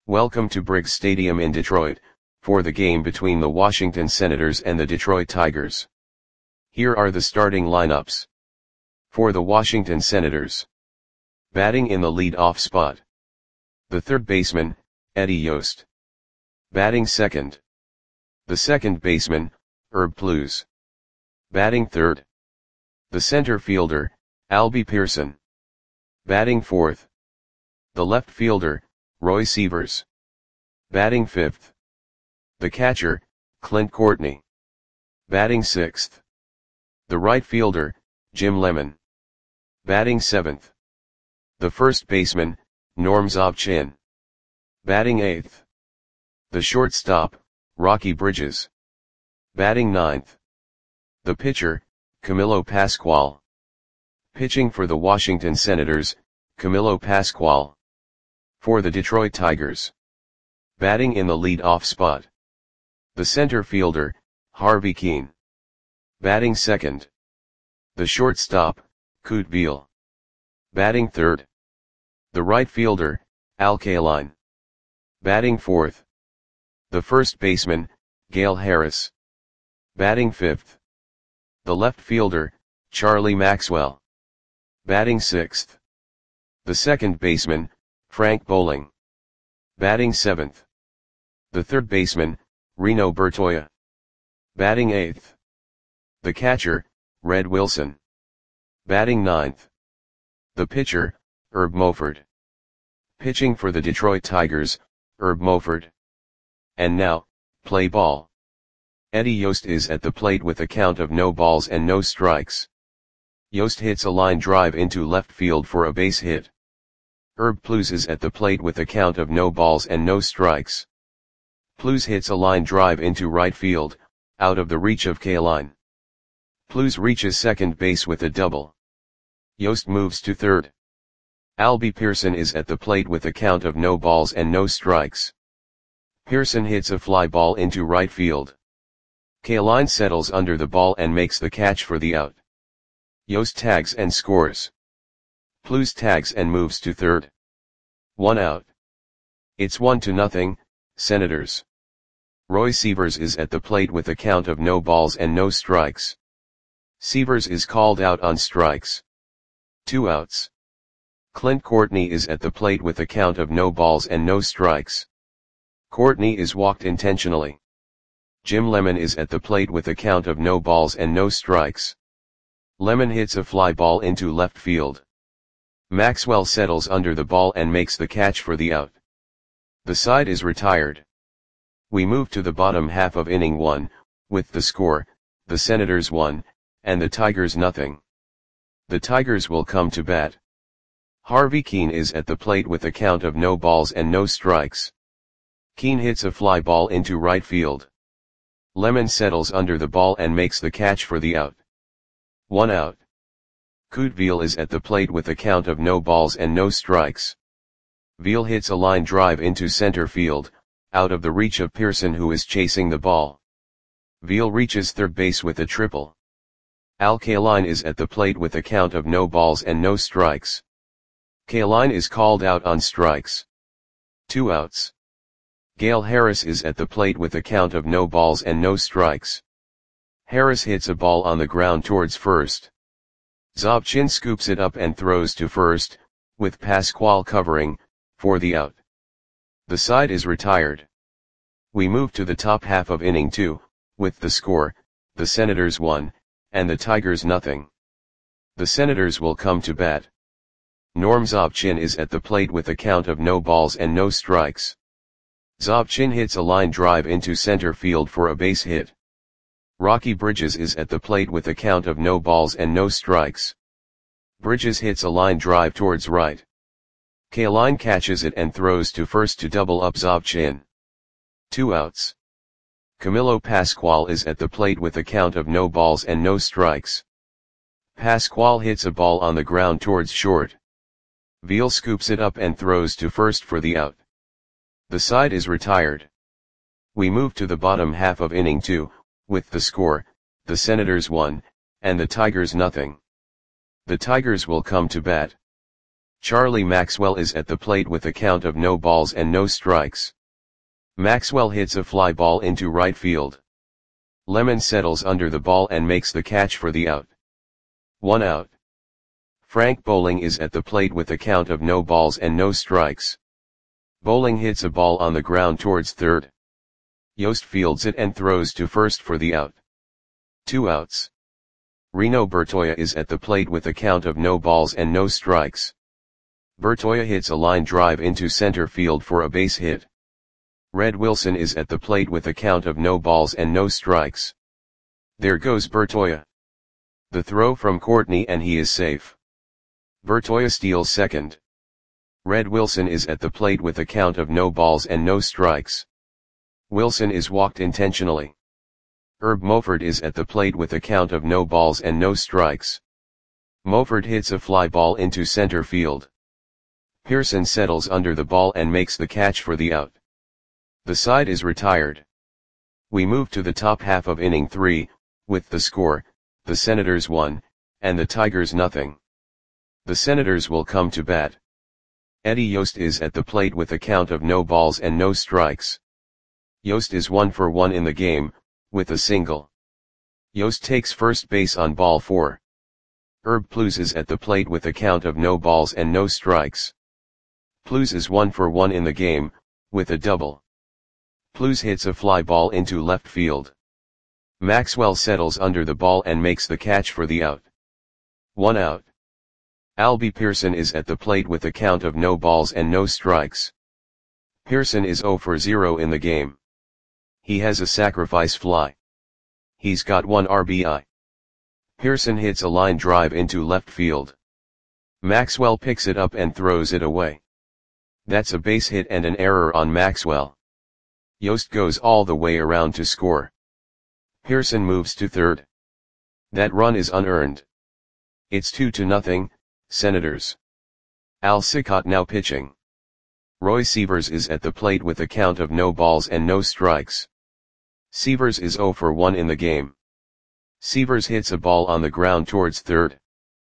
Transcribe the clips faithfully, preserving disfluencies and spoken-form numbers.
Welcome to Briggs Stadium in Detroit, for the game between the Washington Senators and the Detroit Tigers. Here are the starting lineups. For the Washington Senators. Batting in the lead-off spot. The third baseman, Eddie Yost. Batting second. The second baseman, Herb Plews. Batting third. The center fielder, Albie Pearson. Batting fourth. The left fielder, Roy Sievers. Batting fifth. The catcher, Clint Courtney. Batting sixth. The right fielder, Jim Lemon. Batting seventh. The first baseman, Norm Zobchin. Batting eighth. The shortstop, Rocky Bridges. Batting ninth. The pitcher, Camilo Pascual. Pitching for the Washington Senators, Camilo Pascual. For the Detroit Tigers. Batting in the lead-off spot. The center fielder, Harvey Kuenn. Batting second. The shortstop, Kute Beal. Batting third. The right fielder, Al Kaline. Batting fourth. The first baseman, Gale Harris. Batting fifth. The left fielder, Charlie Maxwell. Batting sixth. The second baseman, Frank Bowling. Batting seventh. The third baseman, Reno Bertoia. Batting eighth. The catcher, Red Wilson. Batting ninth. The pitcher, Herb Moford. Pitching for the Detroit Tigers, Herb Moford. And now, play ball. Eddie Yost is at the plate with a count of no balls and no strikes. Yost hits a line drive into left field for a base hit. Herb Plews is at the plate with a count of no balls and no strikes. Plews hits a line drive into right field, out of the reach of Kaline. Plews reaches second base with a double. Yost moves to third. Albie Pearson is at the plate with a count of no balls and no strikes. Pearson hits a fly ball into right field. Kaline settles under the ball and makes the catch for the out. Yost tags and scores. Plews tags and moves to third. One out. It's one to nothing, Senators. Roy Sievers is at the plate with a count of no balls and no strikes. Sievers is called out on strikes. Two outs. Clint Courtney is at the plate with a count of no balls and no strikes. Courtney is walked intentionally. Jim Lemon is at the plate with a count of no balls and no strikes. Lemon hits a fly ball into left field. Maxwell settles under the ball and makes the catch for the out. The side is retired. We move to the bottom half of inning one, with the score, the Senators one, and the Tigers nothing. The Tigers will come to bat. Harvey Kuenn is at the plate with a count of no balls and no strikes. Kuenn hits a fly ball into right field. Lemon settles under the ball and makes the catch for the out. One out. Kute Beal is at the plate with a count of no balls and no strikes. Beal hits a line drive into center field, out of the reach of Pearson who is chasing the ball. Beal reaches third base with a triple. Al Kaline is at the plate with a count of no balls and no strikes. Kaline is called out on strikes. Two outs. Gale Harris is at the plate with a count of no balls and no strikes. Harris hits a ball on the ground towards first. Zobchin scoops it up and throws to first, with Pascual covering, for the out. The side is retired. We move to the top half of inning two, with the score, the Senators one, and the Tigers nothing. The Senators will come to bat. Norm Zobchin is at the plate with a count of no balls and no strikes. Zobchin hits a line drive into center field for a base hit. Rocky Bridges is at the plate with a count of no balls and no strikes. Bridges hits a line drive towards right. Kaline catches it and throws to first to double up Zobchin. Two outs. Camilo Pascual is at the plate with a count of no balls and no strikes. Pascual hits a ball on the ground towards short. Beal scoops it up and throws to first for the out. The side is retired. We move to the bottom half of inning two, with the score, the Senators one, and the Tigers nothing. The Tigers will come to bat. Charlie Maxwell is at the plate with a count of no balls and no strikes. Maxwell hits a fly ball into right field. Lemon settles under the ball and makes the catch for the out. One out. Frank Bowling is at the plate with a count of no balls and no strikes. Bowling hits a ball on the ground towards third. Yost fields it and throws to first for the out. Two outs. Reno Bertoia is at the plate with a count of no balls and no strikes. Bertoia hits a line drive into center field for a base hit. Red Wilson is at the plate with a count of no balls and no strikes. There goes Bertoia. The throw from Courtney and he is safe. Bertoia steals second. Red Wilson is at the plate with a count of no balls and no strikes. Wilson is walked intentionally. Herb Moford is at the plate with a count of no balls and no strikes. Moford hits a fly ball into center field. Pearson settles under the ball and makes the catch for the out. The side is retired. We move to the top half of inning three, with the score, the Senators one, and the Tigers nothing. The Senators will come to bat. Eddie Yost is at the plate with a count of no balls and no strikes. Yost is one for one in the game, with a single. Yost takes first base on ball four. Herb Plews is at the plate with a count of no balls and no strikes. Plews is one for one in the game, with a double. Plews hits a fly ball into left field. Maxwell settles under the ball and makes the catch for the out. One out. Albie Pearson is at the plate with a count of no balls and no strikes. Pearson is zero for zero in the game. He has a sacrifice fly. He's got one R B I. Pearson hits a line drive into left field. Maxwell picks it up and throws it away. That's a base hit and an error on Maxwell. Yost goes all the way around to score. Pearson moves to third. That run is unearned. It's two to nothing, Senators. Al Cicotte now pitching. Roy Sievers is at the plate with a count of no balls and no strikes. Sievers is zero for one in the game. Sievers hits a ball on the ground towards third.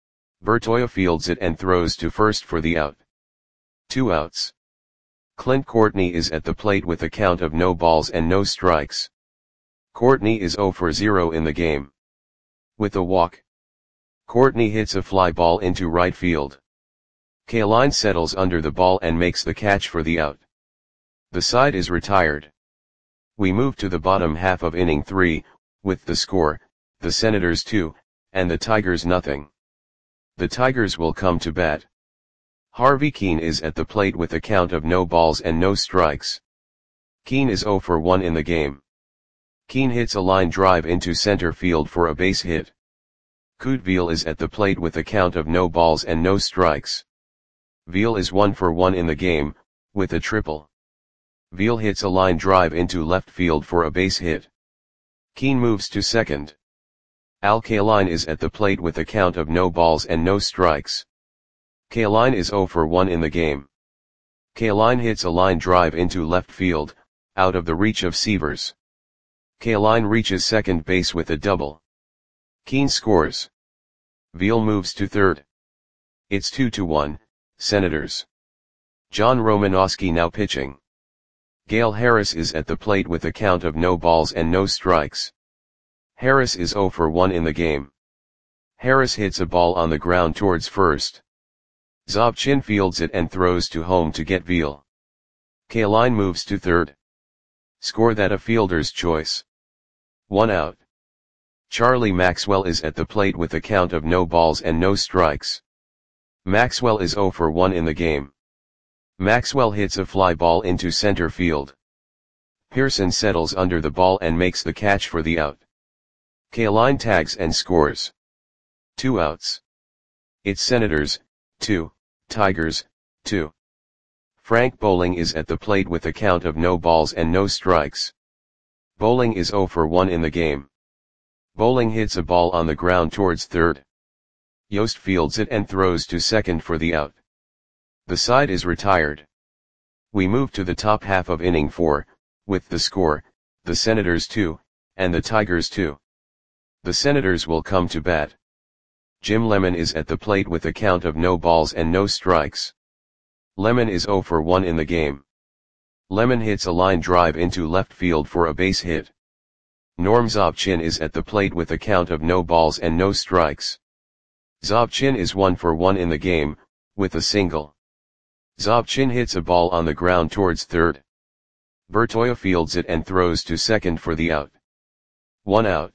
Bertoia fields it and throws to first for the out. Two outs. Clint Courtney is at the plate with a count of no balls and no strikes. Courtney is zero for zero in the game. With a walk. Courtney hits a fly ball into right field. Kaline settles under the ball and makes the catch for the out. The side is retired. We move to the bottom half of inning three, with the score, the Senators two, and the Tigers nothing. The Tigers will come to bat. Harvey Keene is at the plate with a count of no balls and no strikes. Keene is zero for one in the game. Keene hits a line drive into center field for a base hit. Kute Veal is at the plate with a count of no balls and no strikes. Veal is one for one in the game, with a triple. Veal hits a line drive into left field for a base hit. Keene moves to second. Al Kaline is at the plate with a count of no balls and no strikes. Kaline is zero for one in the game. Kaline hits a line drive into left field, out of the reach of Sievers. Kaline reaches second base with a double. Keene scores. Veal moves to third. It's two to one, Senators. John Romanowski now pitching. Gale Harris is at the plate with a count of no balls and no strikes. Harris is zero for one in the game. Harris hits a ball on the ground towards first. Zobchin fields it and throws to home to get Veal. Kaline moves to third. Score that a fielder's choice. One out. Charlie Maxwell is at the plate with a count of no balls and no strikes. Maxwell is zero for one in the game. Maxwell hits a fly ball into center field. Pearson settles under the ball and makes the catch for the out. Kaline tags and scores. Two outs. It's Senators, two, Tigers, two. Frank Bowling is at the plate with a count of no balls and no strikes. Bowling is zero for one in the game. Bowling hits a ball on the ground towards third. Yost fields it and throws to second for the out. The side is retired. We move to the top half of inning four, with the score, the Senators two, and the Tigers two. The Senators will come to bat. Jim Lemon is at the plate with a count of no balls and no strikes. Lemon is zero for one in the game. Lemon hits a line drive into left field for a base hit. Norm Zobchin is at the plate with a count of no balls and no strikes. Zobchin is one for one in the game, with a single. Zobchin hits a ball on the ground towards third. Bertoia fields it and throws to second for the out. One out.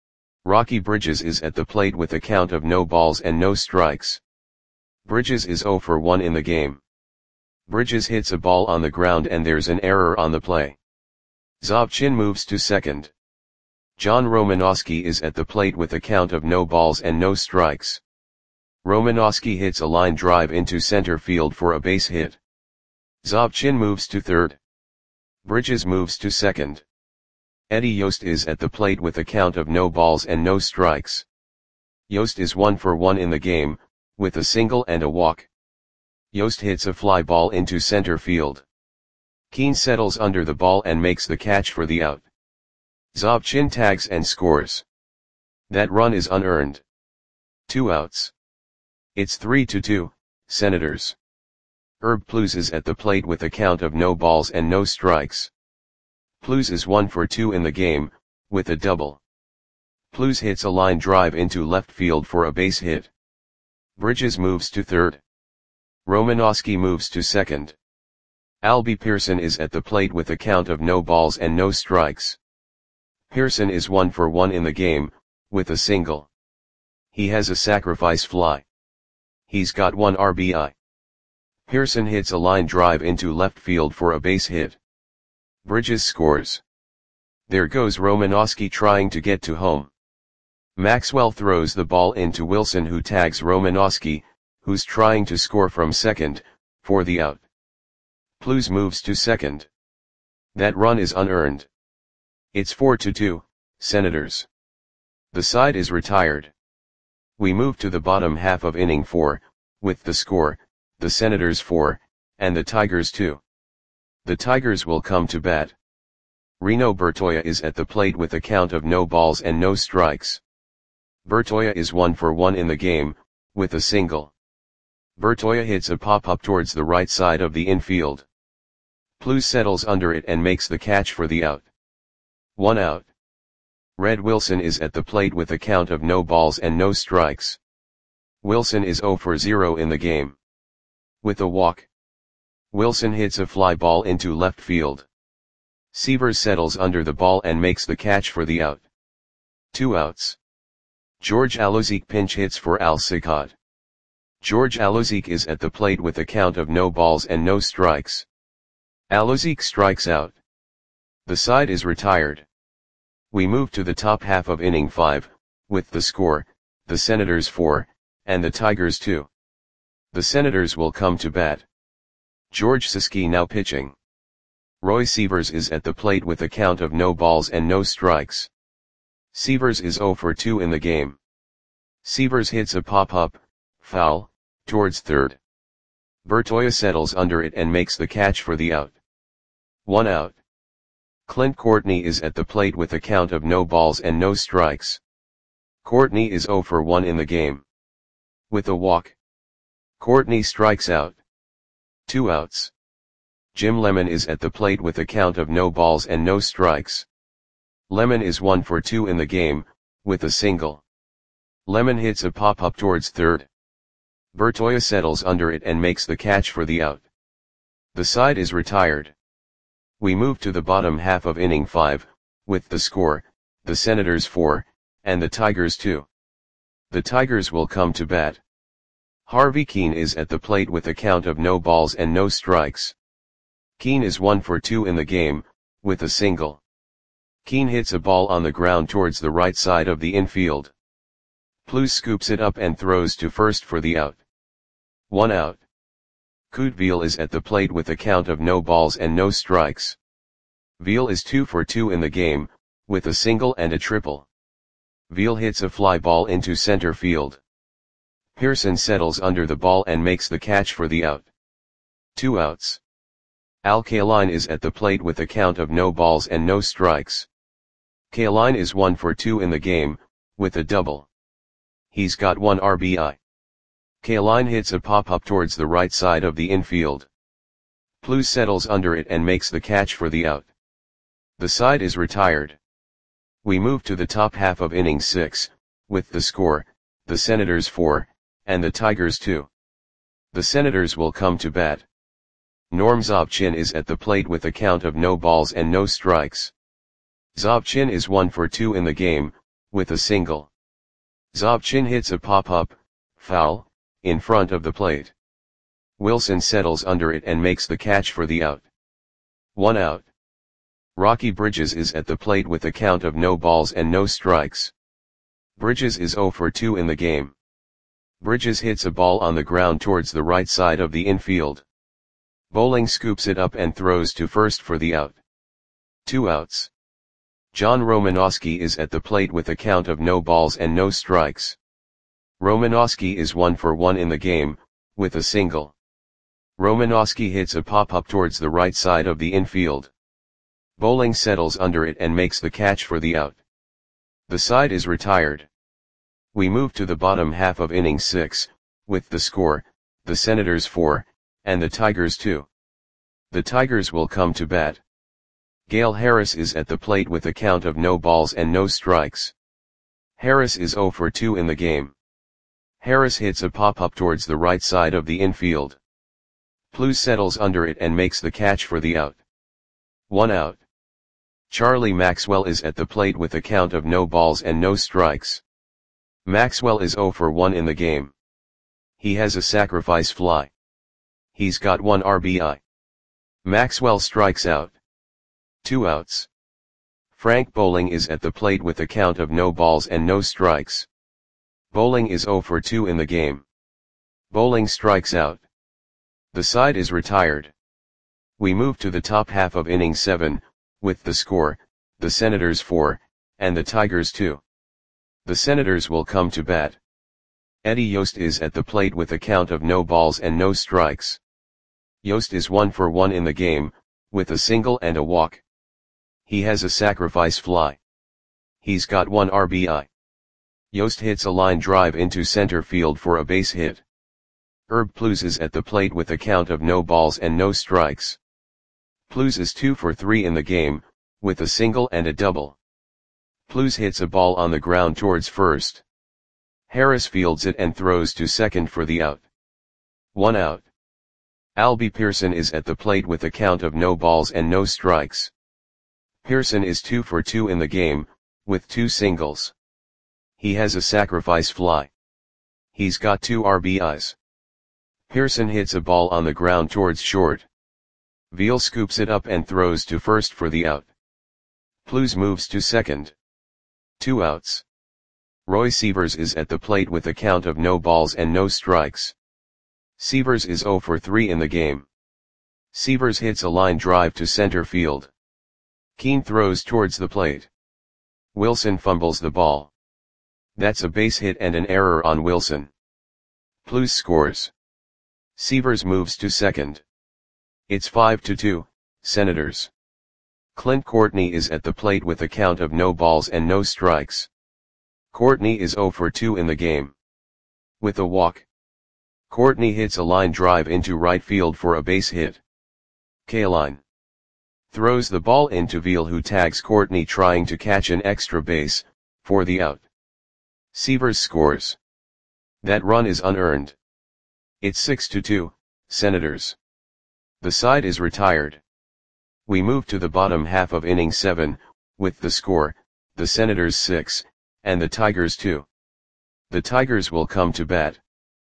Rocky Bridges is at the plate with a count of no balls and no strikes. Bridges is zero for one in the game. Bridges hits a ball on the ground and there's an error on the play. Zobchin moves to second. John Romanowski is at the plate with a count of no balls and no strikes. Romanowski hits a line drive into center field for a base hit. Zobchin moves to third. Bridges moves to second. Eddie Yost is at the plate with a count of no balls and no strikes. Yost is one for one in the game, with a single and a walk. Yost hits a fly ball into center field. Keane settles under the ball and makes the catch for the out. Zobchin tags and scores. That run is unearned. Two outs. It's three to two, Senators. Herb Plews is at the plate with a count of no balls and no strikes. Plews is one for two in the game, with a double. Plews hits a line drive into left field for a base hit. Bridges moves to third. Romanowski moves to second. Albie Pearson is at the plate with a count of no balls and no strikes. Pearson is one for one in the game, with a single. He has a sacrifice fly. He's got one R B I. Pearson hits a line drive into left field for a base hit. Bridges scores. There goes Romanowski trying to get to home. Maxwell throws the ball into Wilson, who tags Romanowski, who's trying to score from second, for the out. Plews moves to second. That run is unearned. It's four to two, Senators. The side is retired. We move to the bottom half of inning four, with the score, the Senators four, and the Tigers two. The Tigers will come to bat. Reno Bertoia is at the plate with a count of no balls and no strikes. Bertoia is one for one in the game, with a single. Bertoia hits a pop-up towards the right side of the infield. Plews settles under it and makes the catch for the out. One out. Red Wilson is at the plate with a count of no balls and no strikes. Wilson is zero for zero in the game. With a walk. Wilson hits a fly ball into left field. Severs settles under the ball and makes the catch for the out. Two outs. George Alozique pinch hits for Al Cicotte. George Alozique is at the plate with a count of no balls and no strikes. Alozique strikes out. The side is retired. We move to the top half of inning five, with the score, the Senators four, and the Tigers two. The Senators will come to bat. George Siski now pitching. Roy Severs is at the plate with a count of no balls and no strikes. Severs is zero for two in the game. Severs hits a pop-up, foul, towards third. Bertoia settles under it and makes the catch for the out. One out. Clint Courtney is at the plate with a count of no balls and no strikes. Courtney is zero for one in the game. With a walk. Courtney strikes out. Two outs. Jim Lemon is at the plate with a count of no balls and no strikes. Lemon is one for two in the game, with a single. Lemon hits a pop-up towards third. Bertoia settles under it and makes the catch for the out. The side is retired. We move to the bottom half of inning five, with the score, the Senators four, and the Tigers two. The Tigers will come to bat. Harvey Keane is at the plate with a count of no balls and no strikes. Keane is one for two in the game, with a single. Keane hits a ball on the ground towards the right side of the infield. Plews scoops it up and throws to first for the out. One out. Kute Veal is at the plate with a count of no balls and no strikes. Veal is two for two in the game, with a single and a triple. Veal hits a fly ball into center field. Pearson settles under the ball and makes the catch for the out. Two outs. Al Kaline is at the plate with a count of no balls and no strikes. Kaline is one for two in the game, with a double. He's got one R B I. Kaline hits a pop-up towards the right side of the infield. Plews settles under it and makes the catch for the out. The side is retired. We move to the top half of inning six, with the score, the Senators four, and the Tigers two. The Senators will come to bat. Norm Zobchin is at the plate with a count of no balls and no strikes. Zobchin is one for two in the game, with a single. Zobchin hits a pop-up, foul, in front of the plate. Wilson settles under it and makes the catch for the out. One out. Rocky Bridges is at the plate with a count of no balls and no strikes. Bridges is zero for two in the game. Bridges hits a ball on the ground towards the right side of the infield. Bowling scoops it up and throws to first for the out. Two outs. John Romanowski is at the plate with a count of no balls and no strikes. Romanowski is one for one in the game, with a single. Romanowski hits a pop-up towards the right side of the infield. Bowling settles under it and makes the catch for the out. The side is retired. We move to the bottom half of inning six, with the score, the Senators four, and the Tigers two. The Tigers will come to bat. Gale Harris is at the plate with a count of no balls and no strikes. Harris is zero for two in the game. Harris hits a pop-up towards the right side of the infield. Plews settles under it and makes the catch for the out. One out. Charlie Maxwell is at the plate with a count of no balls and no strikes. Maxwell is zero for one in the game. He has a sacrifice fly. He's got one R B I. Maxwell strikes out. Two outs. Frank Bowling is at the plate with a count of no balls and no strikes. Bowling is zero for two in the game. Bowling strikes out. The side is retired. We move to the top half of inning seven, with the score, the Senators four, and the Tigers two. The Senators will come to bat. Eddie Yost is at the plate with a count of no balls and no strikes. Yost is one for one in the game, with a single and a walk. He has a sacrifice fly. He's got one R B I. Yost hits a line drive into center field for a base hit. Herb Plews is at the plate with a count of no balls and no strikes. Plews is two for three in the game, with a single and a double. Plews hits a ball on the ground towards first. Harris fields it and throws to second for the out. One out. Albie Pearson is at the plate with a count of no balls and no strikes. Pearson is two for two in the game, with two singles. He has a sacrifice fly. He's got two R B Is. Pearson hits a ball on the ground towards short. Veal scoops it up and throws to first for the out. Plews moves to second. Two outs. Roy Sievers is at the plate with a count of no balls and no strikes. Sievers is zero for three in the game. Sievers hits a line drive to center field. Keane throws towards the plate. Wilson fumbles the ball. That's a base hit and an error on Wilson. Plews scores. Sievers moves to second. It's five to two, Senators. Clint Courtney is at the plate with a count of no balls and no strikes. Courtney is zero for two in the game. With a walk. Courtney hits a line drive into right field for a base hit. Kaline throws the ball into Veal, who tags Courtney trying to catch an extra base, for the out. Sievers scores. That run is unearned. It's six to two, Senators. The side is retired. We move to the bottom half of inning seven, with the score, the Senators six, and the Tigers two. The Tigers will come to bat.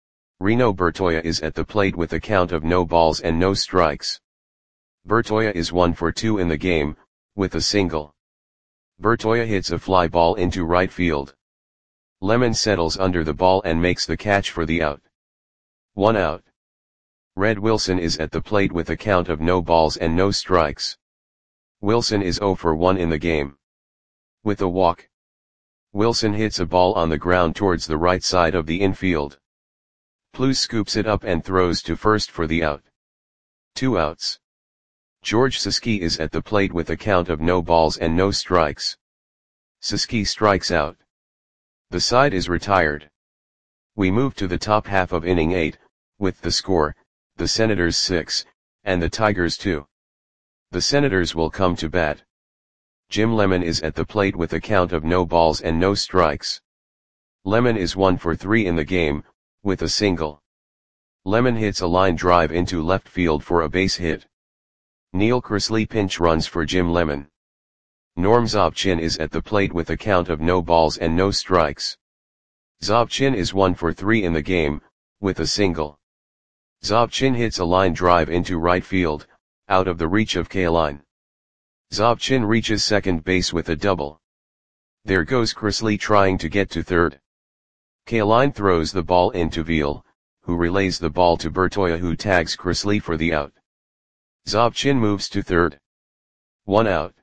Reno Bertoia is at the plate with a count of no balls and no strikes. Bertoia is one for two in the game, with a single. Bertoia hits a fly ball into right field. Lemon settles under the ball and makes the catch for the out. One out. Red Wilson is at the plate with a count of no balls and no strikes. Wilson is zero for one in the game. With a walk. Wilson hits a ball on the ground towards the right side of the infield. Plews scoops it up and throws to first for the out. Two outs. George Siski is at the plate with a count of no balls and no strikes. Siski strikes out. The side is retired. We move to the top half of inning eight, with the score, the Senators six, and the Tigers two. The Senators will come to bat. Jim Lemon is at the plate with a count of no balls and no strikes. Lemon is one for three in the game, with a single. Lemon hits a line drive into left field for a base hit. Neil Chrisley pinch runs for Jim Lemon. Norm Zobchin is at the plate with a count of no balls and no strikes. Zobchin is one for three in the game, with a single. Zobchin hits a line drive into right field, out of the reach of Kaline. Zobchin reaches second base with a double. There goes Chrisley trying to get to third. Kaline throws the ball into Veal, who relays the ball to Bertoia, who tags Chrisley for the out. Zobchin moves to third. One out.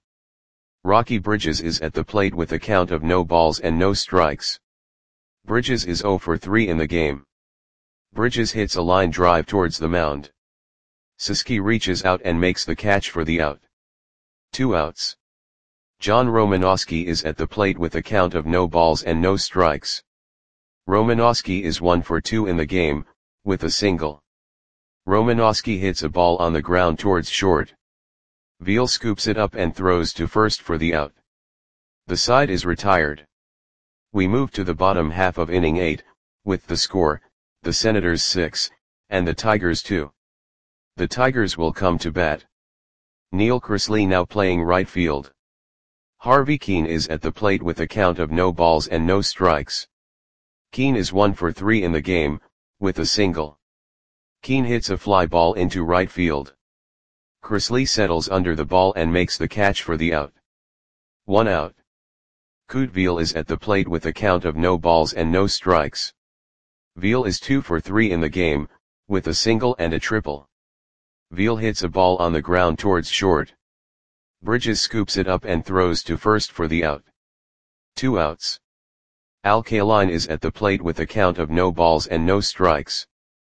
Rocky Bridges is at the plate with a count of no balls and no strikes. Bridges is zero for three in the game. Bridges hits a line drive towards the mound. Siski reaches out and makes the catch for the out. Two outs. John Romanowski is at the plate with a count of no balls and no strikes. Romanowski is one for two in the game, with a single. Romanowski hits a ball on the ground towards short. Veal scoops it up and throws to first for the out. The side is retired. We move to the bottom half of inning eight, with the score, the Senators six, and the Tigers two. The Tigers will come to bat. Neil Chrisley now playing right field. Harvey Keene is at the plate with a count of no balls and no strikes. Keene is one for three in the game, with a single. Keene hits a fly ball into right field. Chrisley settles under the ball and makes the catch for the out. One out. Kute Veal is at the plate with a count of no balls and no strikes. Veal is two for three in the game, with a single and a triple. Veal hits a ball on the ground towards short. Bridges scoops it up and throws to first for the out. Two outs. Al Kaline is at the plate with a count of no balls and no strikes.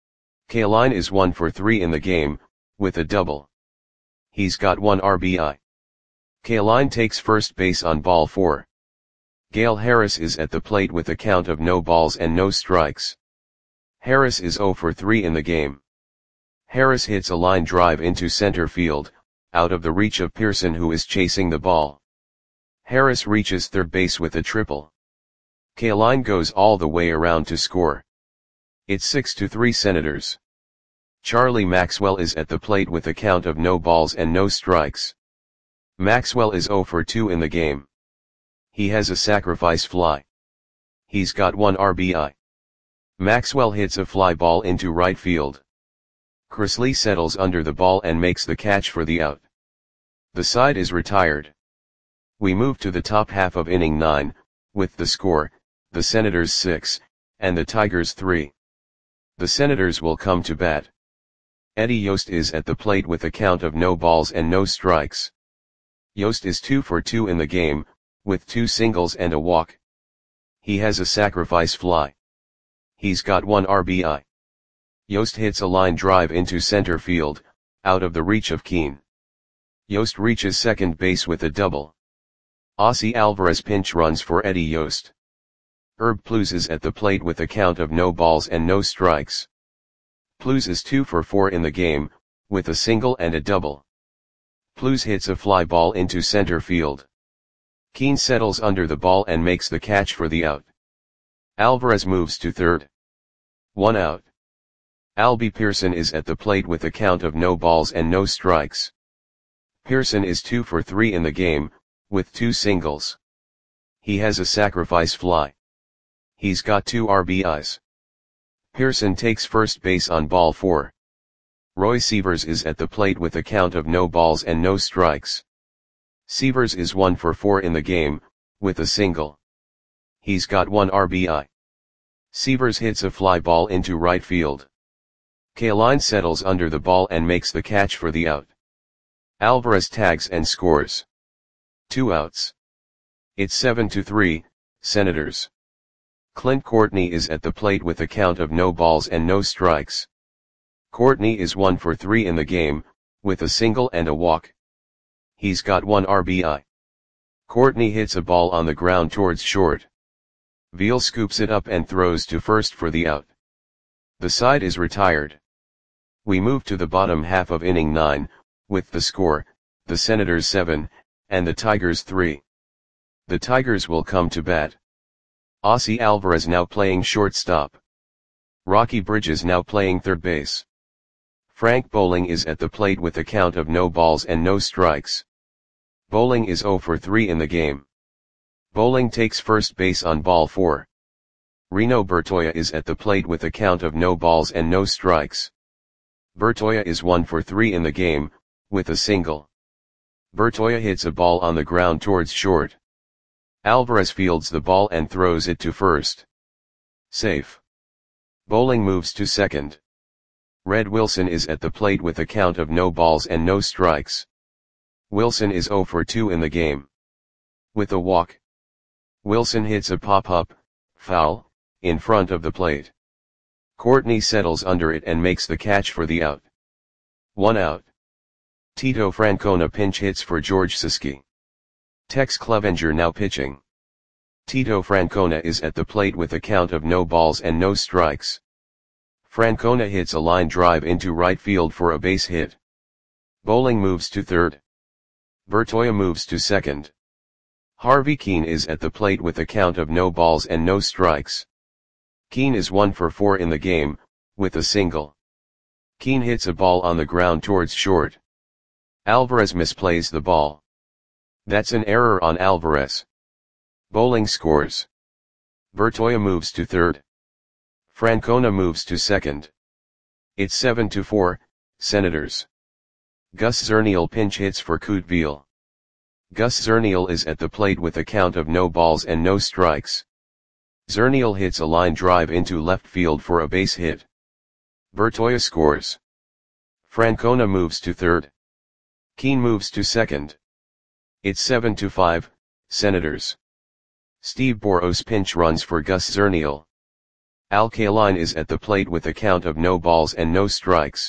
Kaline is one for three in the game, with a double. He's got one R B I. Kaline takes first base on ball four. Gale Harris is at the plate with a count of no balls and no strikes. Harris is zero for three in the game. Harris hits a line drive into center field, out of the reach of Pearson, who is chasing the ball. Harris reaches third base with a triple. Kaline goes all the way around to score. It's six to three Senators. Charlie Maxwell is at the plate with a count of no balls and no strikes. Maxwell is zero for two in the game. He has a sacrifice fly. He's got one R B I. Maxwell hits a fly ball into right field. Chrisley settles under the ball and makes the catch for the out. The side is retired. We move to the top half of inning nine, with the score, the Senators six, and the Tigers three. The Senators will come to bat. Eddie Yost is at the plate with a count of no balls and no strikes. Yost is two for two in the game, with two singles and a walk. He has a sacrifice fly. He's got one R B I. Yost hits a line drive into center field, out of the reach of Keene. Yost reaches second base with a double. Ossie Alvarez pinch runs for Eddie Yost. Herb Plews is at the plate with a count of no balls and no strikes. Plews is two for four in the game, with a single and a double. Plews hits a fly ball into center field. Keene settles under the ball and makes the catch for the out. Alvarez moves to third. One out. Albie Pearson is at the plate with a count of no balls and no strikes. Pearson is two for three in the game, with two singles. He has a sacrifice fly. He's got two R B Is. Pearson takes first base on ball four. Roy Sievers is at the plate with a count of no balls and no strikes. Sievers is one for four in the game, with a single. He's got one R B I. Sievers hits a fly ball into right field. Kaline settles under the ball and makes the catch for the out. Alvarez tags and scores. Two outs. It's seven to three, Senators. Clint Courtney is at the plate with a count of no balls and no strikes. Courtney is one for three in the game, with a single and a walk. He's got one R B I. Courtney hits a ball on the ground towards short. Veal scoops it up and throws to first for the out. The side is retired. We move to the bottom half of inning nine, with the score, the Senators seven, and the Tigers three. The Tigers will come to bat. Ossie Alvarez now playing shortstop. Rocky Bridges now playing third base. Frank Bowling is at the plate with a count of no balls and no strikes. Bowling is zero for three in the game. Bowling takes first base on ball four. Reno Bertoia is at the plate with a count of no balls and no strikes. Bertoia is one for three in the game, with a single. Bertoia hits a ball on the ground towards short. Alvarez fields the ball and throws it to first. Safe. Bowling moves to second. Red Wilson is at the plate with a count of no balls and no strikes. Wilson is zero for two in the game. With a walk. Wilson hits a pop-up, foul, in front of the plate. Courtney settles under it and makes the catch for the out. One out. Tito Francona pinch hits for George Siski. Tex Clevenger now pitching. Tito Francona is at the plate with a count of no balls and no strikes. Francona hits a line drive into right field for a base hit. Bowling moves to third. Bertoia moves to second. Harvey Keene is at the plate with a count of no balls and no strikes. Keene is one for four in the game, with a single. Keene hits a ball on the ground towards short. Alvarez misplays the ball. That's an error on Alvarez. Bowling scores. Bertoia moves to third. Francona moves to second. It's seven to four, Senators. Gus Zernial pinch hits for Coot Veal. Gus Zernial is at the plate with a count of no balls and no strikes. Zernial hits a line drive into left field for a base hit. Bertoia scores. Francona moves to third. Keene moves to second. It's seven to five, Senators. Steve Boros pinch runs for Gus Zernial. Al Kaline is at the plate with a count of no balls and no strikes.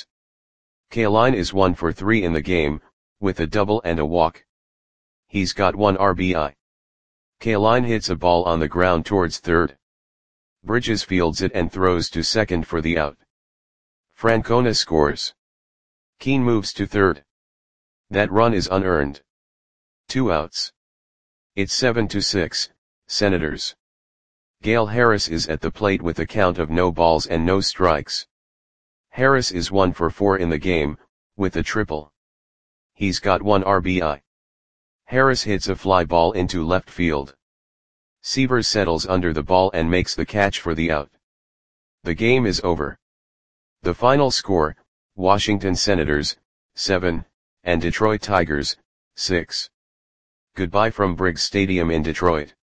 Kaline is one for three in the game, with a double and a walk. He's got one R B I. Kaline hits a ball on the ground towards third. Bridges fields it and throws to second for the out. Francona scores. Keene moves to third. That run is unearned. Two outs. It's seven to six, Senators. Gale Harris is at the plate with a count of no balls and no strikes. Harris is one for four in the game, with a triple. He's got one R B I. Harris hits a fly ball into left field. Severs settles under the ball and makes the catch for the out. The game is over. The final score, Washington Senators, seven, and Detroit Tigers, six. Goodbye from Briggs Stadium in Detroit.